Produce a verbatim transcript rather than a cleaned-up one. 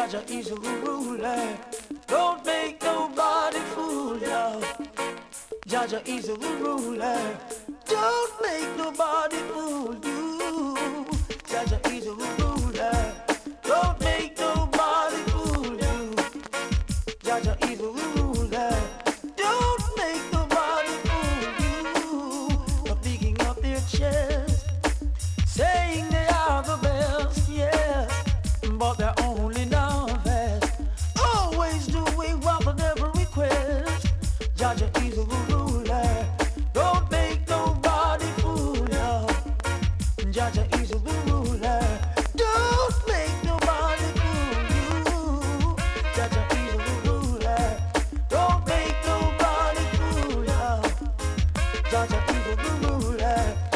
Jaja is the ruler. Don't make nobody fool ya. Jaja is the ruler. Don't make nobody fool you. Jaja is the ruler. Don't make nobody fool you. Jaja is the ruler. Don't make nobody fool you. For picking up their chest, saying they are the best, yes, but they're only novice. Always doing what they never request. Jaja is the ruler. Don't make nobody fool ya. Jaja is the ruler. Don't make nobody fool you. Jaja is the ruler. Don't make nobody fool ya. Jaja is the ruler.